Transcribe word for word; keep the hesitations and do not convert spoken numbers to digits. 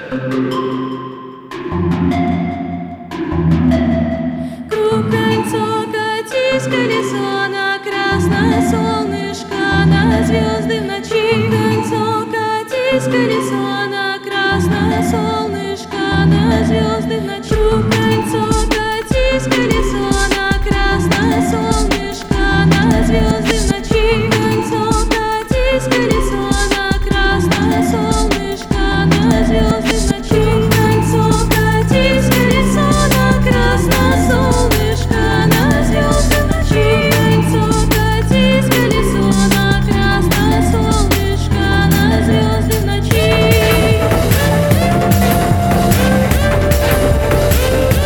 Круг кольцо, катись, колесо на красное солнышко, на звезды в ночи. Кольцо, катись, колесо на красное солнышко, на звезды в ночи. Круг кольцо, катись, колесо на красное солнышко, на звезды в ночи. Кольцо, катись, колесо на красное солнышко, на звезды в ночи. Кольцо, катись, колесо на красное солнышко, на звезды в ночи. Кольцо, катись, колесо на красное солнышко, на звезды в ночи.